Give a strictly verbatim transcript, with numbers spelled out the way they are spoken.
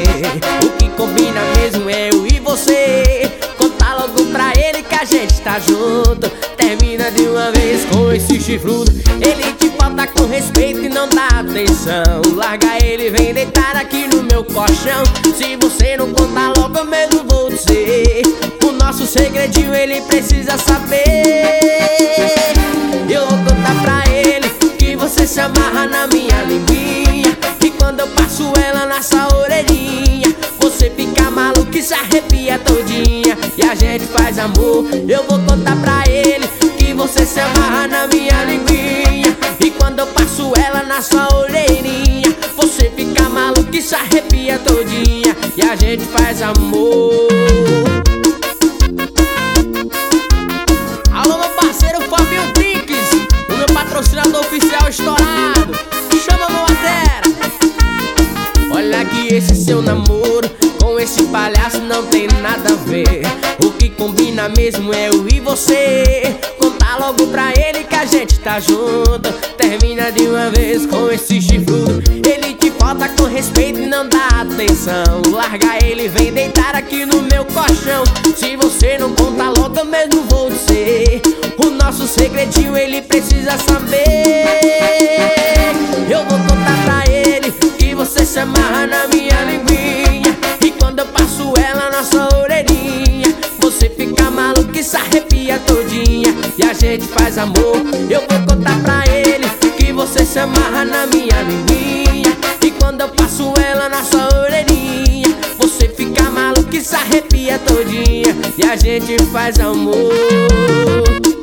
O que combina mesmo é eu e você. Conta logo pra ele que a gente tá junto. Termina de uma vez com esse chifrudo. Ele te falta com respeito e não dá atenção. Larga ele, vem deitar aqui no meu colchão. Se você não contar logo eu mesmo vou dizer. O nosso segredinho ele precisa saber. Eu vou contar pra ele que você se amarra na minha linguinha. E quando eu passo ela na sua orelhinha, você fica maluco e se arrepia todinha. E a gente faz amor. Eu vou contar pra ele que você se amarra na minha linguinha. E quando eu passo ela na sua orelhinha, você fica maluco e se arrepia todinha. E a gente faz amor. Alô, meu parceiro Fabinho Trinques, o meu patrocinador oficial estourado. Chama meu batera. Olha que esse seu namoro com esse palhaço não tem nada a ver. O que combina mesmo é eu e você. Conta logo pra ele que a gente tá junto. Termina de uma vez com esse chifrudo. Ele te falta com respeito e não dá atenção. Larga ele, vem deitar aqui no meu colchão. Se você não conta logo eu mesmo vou dizer. O nosso segredinho ele precisa saber. Eu vou contar pra ele que você se amarra na minha linguinha. E quando eu passo ela na sua orelhinha, você fica maluco e se arrepia todinha. E a gente faz amor. Eu vou contar pra ele que você se amarra na minha linguinha. E quando eu passo ela na sua orelhinha, você fica maluco e se arrepia todinha. E a gente faz amor.